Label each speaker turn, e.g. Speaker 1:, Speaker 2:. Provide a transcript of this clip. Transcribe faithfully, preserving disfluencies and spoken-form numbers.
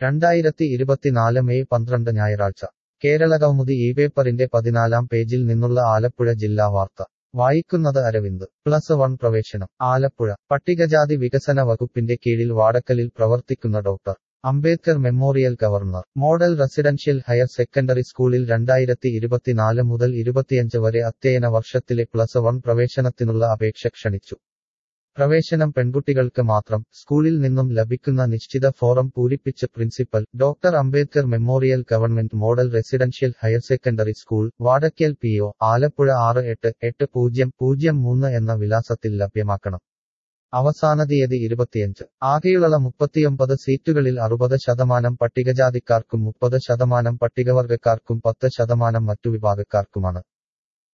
Speaker 1: രണ്ടായിരത്തി ഇരുപത്തിനാല് മെയ് പന്ത്രണ്ട് ഞായറാഴ്ച കേരളകൗമുദി ഈ പേപ്പറിന്റെ പതിനാലാം പേജിൽ നിന്നുള്ള ആലപ്പുഴ ജില്ലാ വാർത്ത വായിക്കുന്നത് അരവിന്ദ്. പ്ലസ് വൺ പ്രവേശനം ആലപ്പുഴ. പട്ടികജാതി വികസന വകുപ്പിന്റെ കീഴിൽ വാടക്കലിൽ പ്രവർത്തിക്കുന്ന doctor Ambedkar memorial governor model residential higher secondary സ്കൂളിൽ രണ്ടായിരത്തി ഇരുപത്തിനാല് മുതൽ ഇരുപത്തിയഞ്ച് വരെ അധ്യയന വർഷത്തിലെ പ്ലസ് വൺ പ്രവേശനത്തിനുള്ള അപേക്ഷ ക്ഷണിച്ചു. പ്രവേശനം പെൺകുട്ടികൾക്ക് മാത്രം. സ്കൂളിൽ നിന്നും ലഭിക്കുന്ന നിശ്ചിത ഫോറം പൂരിപ്പിച്ച് principal, doctor Ambedkar memorial government model residential higher secondary school, Vadakkal P O, Alappuzha ആറ് എട്ട് എട്ട് പൂജ്യം പൂജ്യം മൂന്ന് എന്ന വിലാസത്തിൽ ലഭ്യമാക്കണം. അവസാന തീയതി ഇരുപത്തിയഞ്ച്. ആകെയുള്ള മുപ്പത്തിയൊമ്പത് സീറ്റുകളിൽ അറുപത് ശതമാനം പട്ടികജാതിക്കാർക്കും മുപ്പത് ശതമാനം പട്ടികവർഗക്കാർക്കും പത്ത് ശതമാനം മറ്റു വിഭാഗക്കാർക്കുമാണ്.